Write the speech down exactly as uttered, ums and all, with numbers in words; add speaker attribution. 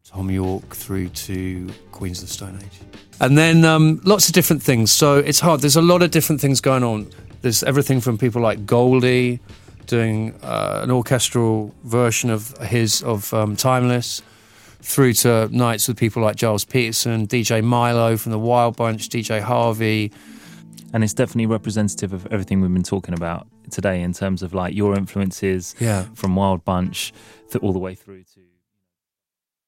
Speaker 1: Tom York through to Queens of the Stone Age. And then um, lots of different things. So it's hard. There's a lot of different things going on. There's everything from people like Goldie doing uh, an orchestral version of his of um, Timeless, through to nights with people like Giles Peterson, D J Milo from the Wild Bunch, D J Harvey.
Speaker 2: And it's definitely representative of everything we've been talking about today in terms of like your influences
Speaker 1: yeah.
Speaker 2: from Wild Bunch th- all the way through to...